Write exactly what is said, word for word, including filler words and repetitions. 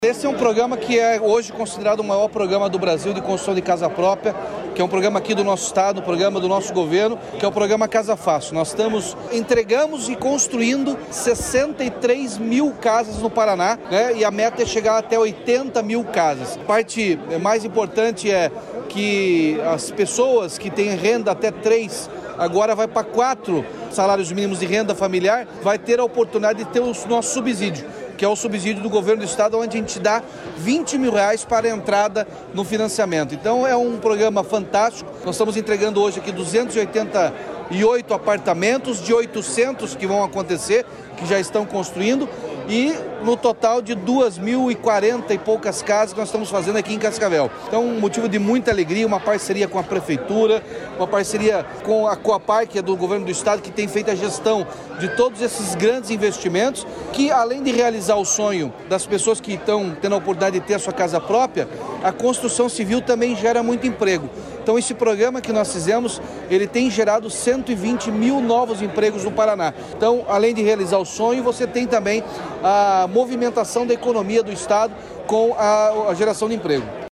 Esse é um programa que é hoje considerado o maior programa do Brasil de construção de casa própria, que é um programa aqui do nosso estado, um programa do nosso governo, que é o programa Casa Fácil. Nós estamos, entregamos e construindo sessenta e três mil casas no Paraná, né? E a meta é chegar até oitenta mil casas. A parte mais importante é que as pessoas que têm renda até três, agora vai para quatro salários mínimos de renda familiar, vai ter a oportunidade de ter o nosso subsídio, que é o subsídio do governo do estado, onde a gente dá vinte mil reais para a entrada no financiamento. Então é um programa fantástico. Nós estamos entregando hoje aqui duzentos e oitenta e oito apartamentos, de oitocentos que vão acontecer, que já estão construindo, e no total de duas mil e quarenta e poucas casas que nós estamos fazendo aqui em Cascavel. Então, um motivo de muita alegria, uma parceria com a Prefeitura, uma parceria com a Coapar, que é do governo do estado, que tem feito a gestão de todos esses grandes investimentos, que além de realizar o sonho das pessoas que estão tendo a oportunidade de ter a sua casa própria, a construção civil também gera muito emprego. Então, esse programa que nós fizemos, ele tem gerado cento e vinte mil novos empregos no Paraná. Então, além de realizar o sonho, você tem também a movimentação da economia do estado com a, a geração de emprego.